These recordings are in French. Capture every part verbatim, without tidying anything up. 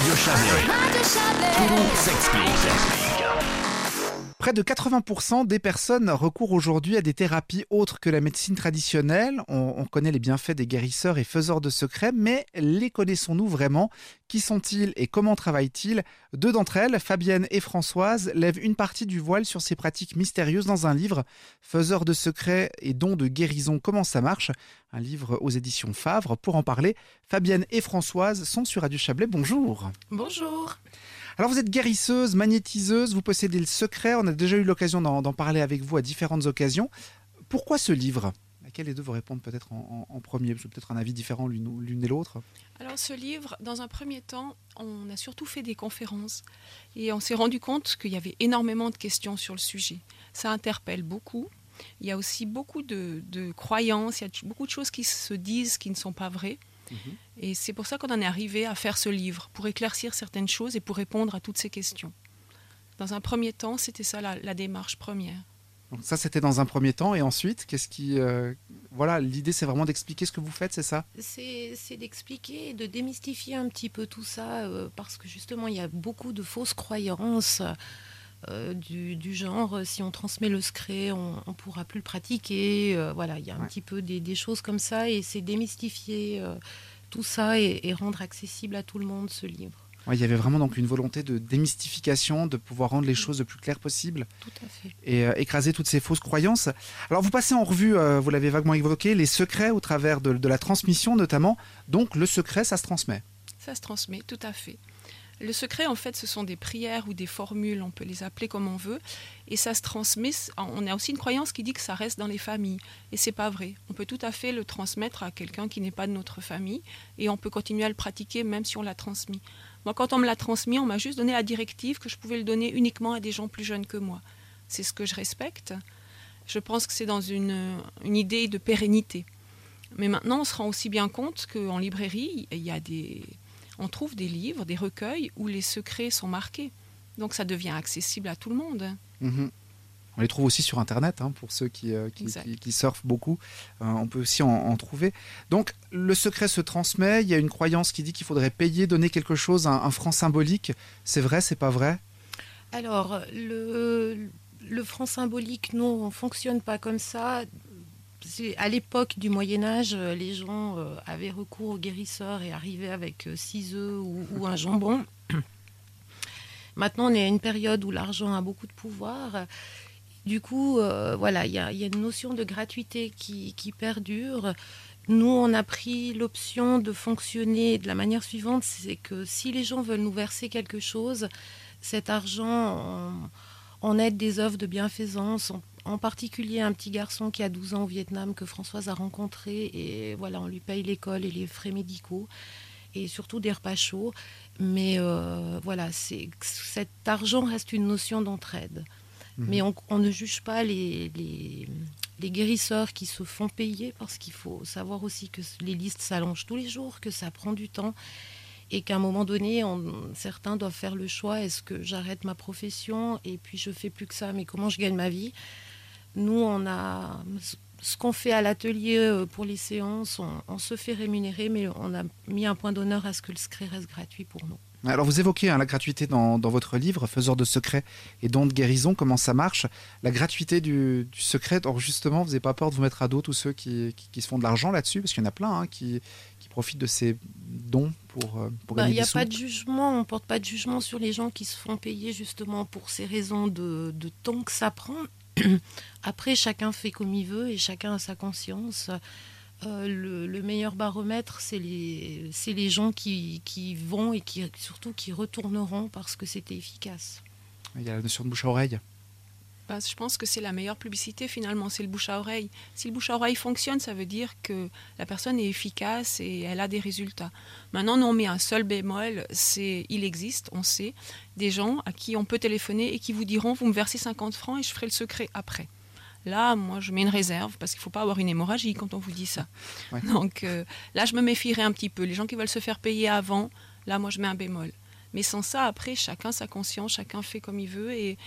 Radio Chablais. Tout s'explique. Près de quatre-vingts pour cent des personnes recourent aujourd'hui à des thérapies autres que la médecine traditionnelle. On, on connaît les bienfaits des guérisseurs et faiseurs de secrets, mais les connaissons-nous vraiment ? Qui sont-ils et comment travaillent-ils ? Deux d'entre elles, Fabienne et Françoise, lèvent une partie du voile sur ces pratiques mystérieuses dans un livre, Faiseurs de secrets et dons de guérison, comment ça marche ? Un livre aux éditions Favre. Pour en parler, Fabienne et Françoise sont sur Radio Chablais. Bonjour. Bonjour. Alors vous êtes guérisseuse, magnétiseuse, vous possédez le secret, on a déjà eu l'occasion d'en, d'en parler avec vous à différentes occasions. Pourquoi ce livre ? Laquelle des deux vous répondre peut-être en, en, en premier ? Parce que peut-être un avis différent l'une, l'une et l'autre. Alors ce livre, dans un premier temps, on a surtout fait des conférences et on s'est rendu compte qu'il y avait énormément de questions sur le sujet. Ça interpelle beaucoup. Il y a aussi beaucoup de, de croyances, il y a beaucoup de choses qui se disent qui ne sont pas vraies. Et c'est pour ça qu'on en est arrivé à faire ce livre, pour éclaircir certaines choses et pour répondre à toutes ces questions. Dans un premier temps, c'était ça la, la démarche première. Donc ça, c'était dans un premier temps. Et ensuite, qu'est-ce qui... Euh, voilà, l'idée, c'est vraiment d'expliquer ce que vous faites, c'est ça ? C'est, c'est d'expliquer et de démystifier un petit peu tout ça, euh, parce que justement, il y a beaucoup de fausses croyances euh, du, du genre, si on transmet le secret, on ne pourra plus le pratiquer. Euh, voilà, il y a un ouais. petit peu des, des choses comme ça, et c'est démystifier euh, tout ça et, et rendre accessible à tout le monde ce livre. Ouais, il y avait vraiment donc une volonté de démystification, de pouvoir rendre les choses le plus claires possible. Tout à fait. Et euh, écraser toutes ces fausses croyances. Alors vous passez en revue, euh, vous l'avez vaguement évoqué, les secrets au travers de, de la transmission notamment. Donc le secret, ça se transmet. Ça se transmet, tout à fait. Le secret, en fait, ce sont des prières ou des formules, on peut les appeler comme on veut, et ça se transmet. On a aussi une croyance qui dit que ça reste dans les familles, et c'est pas vrai. On peut tout à fait le transmettre à quelqu'un qui n'est pas de notre famille, et on peut continuer à le pratiquer même si on l'a transmis. Moi, quand on me l'a transmis, on m'a juste donné la directive que je pouvais le donner uniquement à des gens plus jeunes que moi. C'est ce que je respecte. Je pense que c'est dans une, une idée de pérennité. Mais maintenant, on se rend aussi bien compte qu'en librairie, il y a des... on trouve des livres, des recueils où les secrets sont marqués. Donc ça devient accessible à tout le monde. Mmh. On les trouve aussi sur Internet, hein, pour ceux qui, euh, qui, qui, qui surfent beaucoup. Euh, on peut aussi en, en trouver. Donc le secret se transmet. Il y a une croyance qui dit qu'il faudrait payer, donner quelque chose, un, un franc symbolique. C'est vrai, c'est pas vrai ? Alors, le, le franc symbolique, nous, on ne fonctionne pas comme ça. C'est, à l'époque du Moyen-Âge, les gens euh, avaient recours aux guérisseurs et arrivaient avec euh, six œufs ou, ou un jambon. Maintenant, on est à une période où l'argent a beaucoup de pouvoir. Du coup, euh, voilà, il y, y a une notion de gratuité qui, qui perdure. Nous, on a pris l'option de fonctionner de la manière suivante, c'est que si les gens veulent nous verser quelque chose, cet argent, on, on aide des œuvres de bienfaisance, on, en particulier un petit garçon qui a douze ans au Vietnam que Françoise a rencontré, et voilà, on lui paye l'école et les frais médicaux et surtout des repas chauds. Mais euh, voilà, c'est, cet argent reste une notion d'entraide. Mmh. Mais on, on ne juge pas les, les, les guérisseurs qui se font payer, parce qu'il faut savoir aussi que les listes s'allongent tous les jours, que ça prend du temps. Et qu'à un moment donné, on, certains doivent faire le choix, est-ce que j'arrête ma profession et puis je fais plus que ça, mais comment je gagne ma vie ? Nous, on a ce qu'on fait à l'atelier pour les séances, on, on se fait rémunérer, mais on a mis un point d'honneur à ce que le secret reste gratuit pour nous. Alors vous évoquez hein, la gratuité dans, dans votre livre, Faiseurs de secrets et dons de guérison, comment ça marche ? La gratuité du, du secret, alors justement, vous n'avez pas peur de vous mettre à dos tous ceux qui, qui, qui se font de l'argent là-dessus ? Parce qu'il y en a plein hein, qui, qui profitent de ces dons pour, pour bah, gagner des sous. Il n'y a pas de jugement, on ne porte pas de jugement sur les gens qui se font payer justement pour ces raisons de, de temps que ça prend. Après, chacun fait comme il veut et chacun a sa conscience. Euh, le, le meilleur baromètre, c'est les, c'est les gens qui, qui vont et qui, surtout qui retourneront parce que c'était efficace. Il y a la notion de bouche à oreille. Bah, je pense que c'est la meilleure publicité finalement, c'est le bouche à oreille. Si le bouche à oreille fonctionne, ça veut dire que la personne est efficace et elle a des résultats. Maintenant, nous on met un seul bémol, c'est il existe, on sait, des gens à qui on peut téléphoner et qui vous diront vous me versez cinquante francs et je ferai le secret après. Là, moi, je mets une réserve parce qu'il ne faut pas avoir une hémorragie quand on vous dit ça. Ouais. Donc euh, là, je me méfierais un petit peu. Les gens qui veulent se faire payer avant, là, moi, je mets un bémol. Mais sans ça, après, chacun sa conscience, chacun fait comme il veut et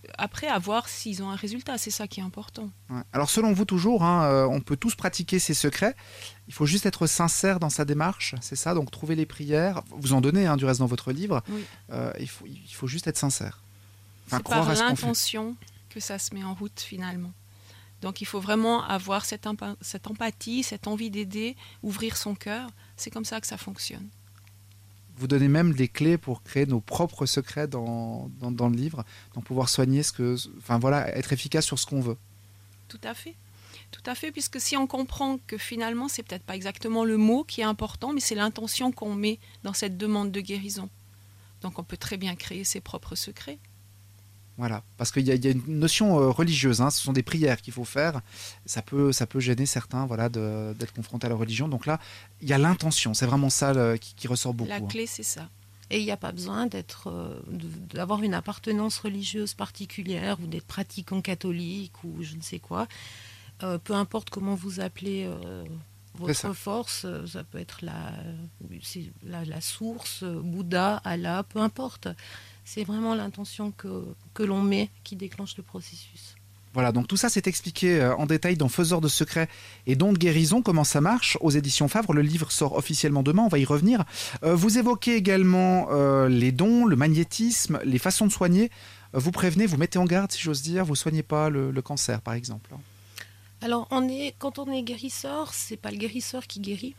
après, à voir s'ils ont un résultat, c'est ça qui est important. Ouais. Alors selon vous toujours, hein, euh, on peut tous pratiquer ces secrets. Il faut juste être sincère dans sa démarche, c'est ça. Donc trouver les prières. Vous en donnez hein, du reste dans votre livre. Oui. Euh, il faut, il faut juste être sincère. Enfin, C'est croire par à ce qu'on fait. l'intention que ça se met en route finalement. Donc il faut vraiment avoir cette, empa- cette empathie, cette envie d'aider, ouvrir son cœur. C'est comme ça que ça fonctionne. Vous donnez même des clés pour créer nos propres secrets dans, dans, dans le livre, donc pouvoir soigner ce que, enfin voilà, être efficace sur ce qu'on veut. Tout à fait. Tout à fait, puisque si on comprend que finalement, c'est peut-être pas exactement le mot qui est important, mais c'est l'intention qu'on met dans cette demande de guérison. Donc on peut très bien créer ses propres secrets. Voilà, parce qu'il y, y a une notion euh, religieuse, hein, ce sont des prières qu'il faut faire, ça peut, ça peut gêner certains voilà, de, d'être confrontés à la religion, donc là, il y a l'intention, c'est vraiment ça le, qui, qui ressort beaucoup. La hein. clé, c'est ça. Et il n'y a pas besoin d'être, euh, de- d'avoir une appartenance religieuse particulière ou d'être pratiquant catholique ou je ne sais quoi. Euh, peu importe comment vous appelez euh, C'est ça. votre force, euh, ça peut être la, c'est la, la source, euh, Bouddha, Allah, peu importe. C'est vraiment l'intention que, que l'on met qui déclenche le processus. Voilà, donc tout ça c'est expliqué euh, en détail dans Faiseurs de secrets et dons de guérison, comment ça marche aux éditions Favre. Le livre sort officiellement demain, on va y revenir. Euh, vous évoquez également euh, les dons, le magnétisme, les façons de soigner. Euh, vous prévenez, vous mettez en garde, si j'ose dire, vous soignez pas le, le cancer, par exemple. Alors, on est, quand on est guérisseur, c'est pas le guérisseur qui guérit.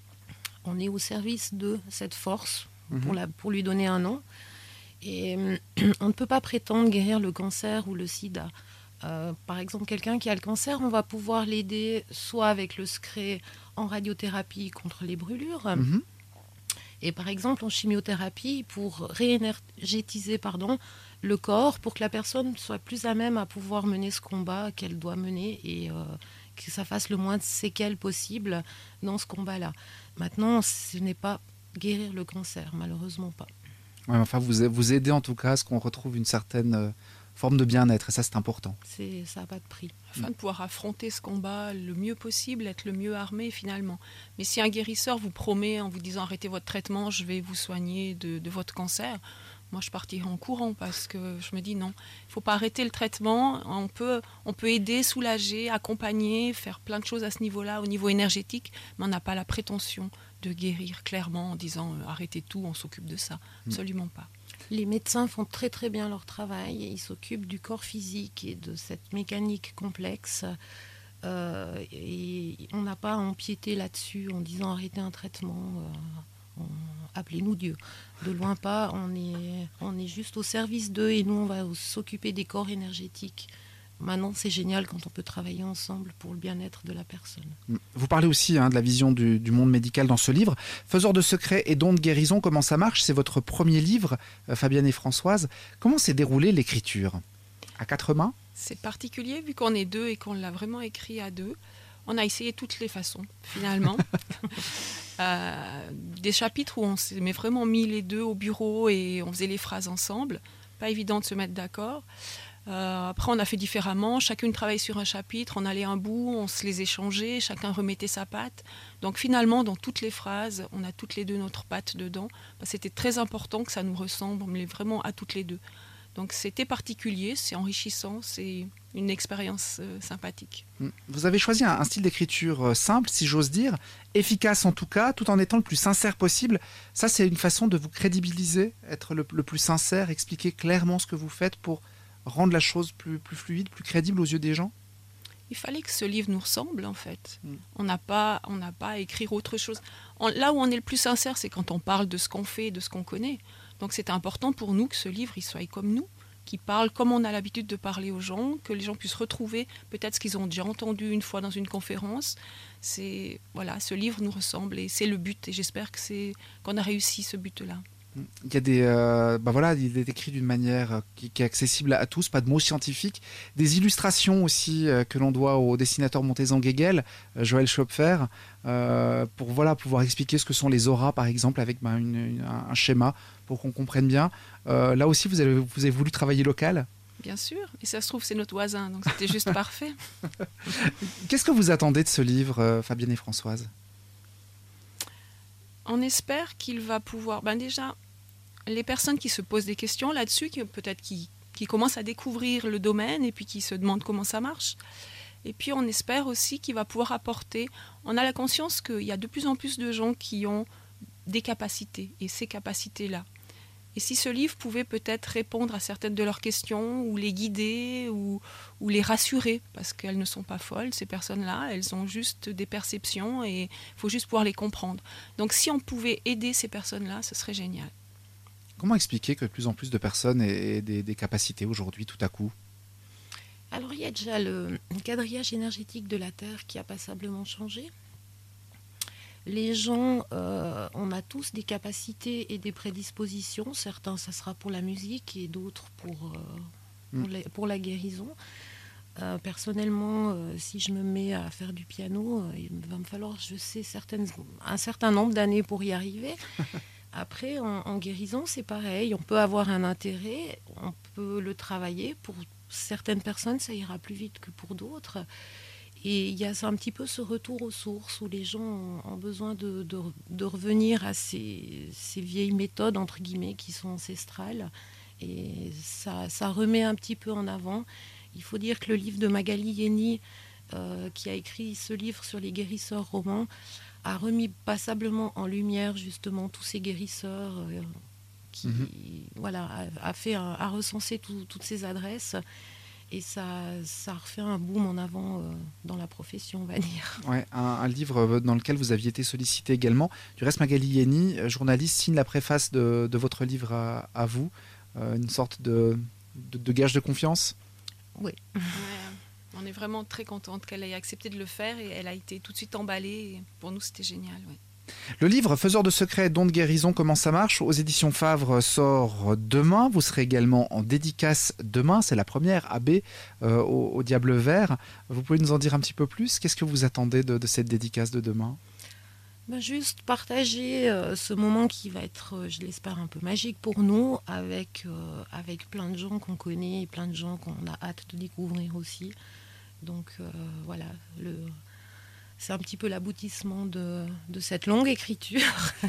On est au service de cette force pour, Mhm. la, pour lui donner un nom. Et euh, on ne peut pas prétendre guérir le cancer ou le sida. Euh, par exemple, quelqu'un qui a le cancer, on va pouvoir l'aider soit avec le secret en radiothérapie contre les brûlures, Mhm. et par exemple en chimiothérapie pour réénergétiser pardon, le corps pour que la personne soit plus à même à pouvoir mener ce combat qu'elle doit mener et euh, que ça fasse le moins de séquelles possible dans ce combat-là. Maintenant, ce n'est pas guérir le cancer, malheureusement pas. Ouais, enfin, vous, vous aidez en tout cas à ce qu'on retrouve une certaine euh, forme de bien-être, et ça c'est important. C'est, ça n'a pas de prix. Afin de pouvoir affronter ce combat le mieux possible, être le mieux armé finalement. Mais si un guérisseur vous promet en vous disant arrêtez votre traitement, je vais vous soigner de, de votre cancer, moi je partirai en courant parce que je me dis non, il ne faut pas arrêter le traitement, on peut, on peut aider, soulager, accompagner, faire plein de choses à ce niveau-là, au niveau énergétique, mais on n'a pas la prétention de guérir clairement en disant euh, arrêtez tout, on s'occupe de ça. Absolument pas. Les médecins font très très bien leur travail. Ils s'occupent du corps physique et de cette mécanique complexe. Euh, et on n'a pas à empiéter là-dessus en disant arrêtez un traitement. Euh, on- appelez-nous Dieu. De loin pas, on est, on est juste au service d'eux et nous on va s'occuper des corps énergétiques. Maintenant, c'est génial quand on peut travailler ensemble pour le bien-être de la personne. Vous parlez aussi hein, de la vision du, du monde médical dans ce livre. Faiseurs de secrets et dons de guérison, comment ça marche? C'est votre premier livre, euh, Fabienne et Françoise. Comment s'est déroulée l'écriture? À quatre mains? C'est particulier vu qu'on est deux et qu'on l'a vraiment écrit à deux. On a essayé toutes les façons, finalement. euh, des chapitres où on s'est mais vraiment mis les deux au bureau et on faisait les phrases ensemble. Pas évident de se mettre d'accord. Euh, après, on a fait différemment. Chacune travaillait sur un chapitre, on allait un bout, on se les échangeait, chacun remettait sa patte. Donc finalement, dans toutes les phrases, on a toutes les deux notre patte dedans. C'était très important que ça nous ressemble, mais vraiment à toutes les deux. Donc c'était particulier, c'est enrichissant, c'est une expérience euh, sympathique. Vous avez choisi un, un style d'écriture euh, simple, si j'ose dire, efficace en tout cas, tout en étant le plus sincère possible. Ça, c'est une façon de vous crédibiliser, être le, le plus sincère, expliquer clairement ce que vous faites pour rendre la chose plus, plus fluide, plus crédible aux yeux des gens. Il fallait que ce livre nous ressemble, en fait. Mm. On n'a pas, on n'a pas à écrire autre chose. On- là où on est le plus sincère, c'est quand on parle de ce qu'on fait, de ce qu'on connaît. Donc c'est important pour nous que ce livre il soit comme nous, qu'il parle comme on a l'habitude de parler aux gens, que les gens puissent retrouver peut-être ce qu'ils ont déjà entendu une fois dans une conférence. C'est, voilà, ce livre nous ressemble et c'est le but. Et j'espère que c'est, qu'on a réussi ce but-là. Il y a des, euh, bah voilà, il est écrit d'une manière euh, qui, qui est accessible à, à tous, pas de mots scientifiques, des illustrations aussi euh, que l'on doit au dessinateur Montezan-Guéguel, euh, Joël Schopfer, euh, pour voilà pouvoir expliquer ce que sont les auras par exemple avec bah, une, une, un, un schéma pour qu'on comprenne bien. Euh, là aussi, vous avez, vous avez voulu travailler local. Bien sûr, et ça se trouve c'est notre voisin, donc c'était juste parfait. Qu'est-ce que vous attendez de ce livre, euh, Fabienne et Françoise? On espère qu'il va pouvoir... Ben déjà, les personnes qui se posent des questions là-dessus, qui peut-être qui qui commencent à découvrir le domaine et puis qui se demandent comment ça marche. Et puis on espère aussi qu'il va pouvoir apporter, on a la conscience qu'il y a de plus en plus de gens qui ont des capacités et ces capacités-là. Et si ce livre pouvait peut-être répondre à certaines de leurs questions ou les guider ou, ou les rassurer, parce qu'elles ne sont pas folles, ces personnes-là, elles ont juste des perceptions et il faut juste pouvoir les comprendre. Donc si on pouvait aider ces personnes-là, ce serait génial. Comment expliquer que de plus en plus de personnes aient des, des capacités aujourd'hui tout à coup ? Alors il y a déjà le quadrillage énergétique de la Terre qui a passablement changé. Les gens, euh, on a tous des capacités et des prédispositions. Certains, ça sera pour la musique et d'autres pour, euh, pour, les, pour la guérison. Euh, personnellement, euh, si je me mets à faire du piano, euh, il va me falloir, je sais, certaines, un certain nombre d'années pour y arriver. Après, en, en guérison, c'est pareil. On peut avoir un intérêt, on peut le travailler. Pour certaines personnes, ça ira plus vite que pour d'autres. Et il y a un petit peu ce retour aux sources où les gens ont, ont besoin de, de, de revenir à ces, ces vieilles méthodes, entre guillemets, qui sont ancestrales. Et ça, ça remet un petit peu en avant. Il faut dire que le livre de Magali Yeni, euh, qui a écrit ce livre sur les guérisseurs romans, a remis passablement en lumière justement tous ces guérisseurs euh, qui mmh. voilà, a, a, fait un, a recensé tout, toutes ces adresses. Et ça, ça refait un boom en avant euh, dans la profession, on va dire. Ouais, un, un livre dans lequel vous aviez été sollicité également. Du reste, Magali Yeni, journaliste, signe la préface de, de votre livre à, à vous. Euh, une sorte de, de, de gage de confiance. Oui. Ouais, on est vraiment très contente qu'elle ait accepté de le faire et elle a été tout de suite emballée. Et pour nous, c'était génial. Ouais. Le livre Faiseur de secrets, dons de guérison, comment ça marche aux éditions Favre sort demain. Vous serez également en dédicace demain. C'est la première A B euh, au, au Diable Vert. Vous pouvez nous en dire un petit peu plus ? Qu'est-ce que vous attendez de, de cette dédicace de demain ? Ben juste partager euh, ce moment qui va être, euh, je l'espère, un peu magique pour nous, avec, euh, avec plein de gens qu'on connaît et plein de gens qu'on a hâte de découvrir aussi. Donc euh, voilà, le... c'est un petit peu l'aboutissement de, de cette longue écriture.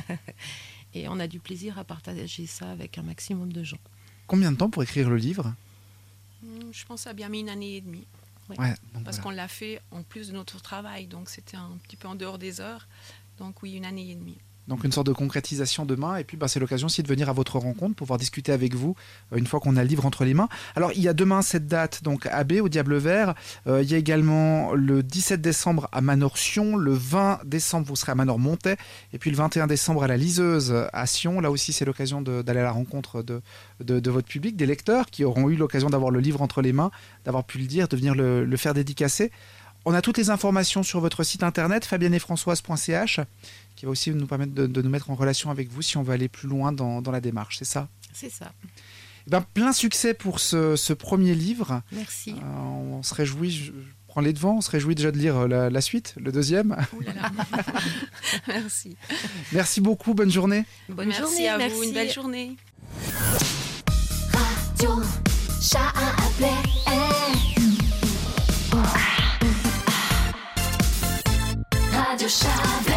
Et on a du plaisir à partager ça avec un maximum de gens. Combien de temps pour écrire le livre ? Je pense que ça a bien mis une année et demie. Ouais. Ouais, donc Parce voilà. qu'on l'a fait en plus de notre travail. Donc c'était un petit peu en dehors des heures. Donc oui, une année et demie. Donc une sorte de concrétisation demain, et puis bah, c'est l'occasion aussi de venir à votre rencontre, pouvoir discuter avec vous euh, une fois qu'on a le livre entre les mains. Alors il y a demain cette date, donc à B, au Diable Vert. Euh, il y a également le dix-sept décembre à Manor-Sion, le vingt décembre vous serez à Manor-Montais, et puis le vingt et un décembre à la Liseuse à Sion. Là aussi c'est l'occasion de, d'aller à la rencontre de, de, de votre public, des lecteurs qui auront eu l'occasion d'avoir le livre entre les mains, d'avoir pu le lire, de venir le, le faire dédicacer. On a toutes les informations sur votre site internet fabienne et françoise point c h, qui va aussi nous permettre de, de nous mettre en relation avec vous si on veut aller plus loin dans, dans la démarche, c'est ça ? C'est ça. Eh ben, plein succès pour ce, ce premier livre. Merci. Euh, on se réjouit, je, je prends les devants, on se réjouit déjà de lire la, la suite, le deuxième. Ouh là là. Merci. Merci beaucoup, bonne journée. Bonne merci journée, à merci. vous, une belle journée. Radio Chablais. Radio Chablais.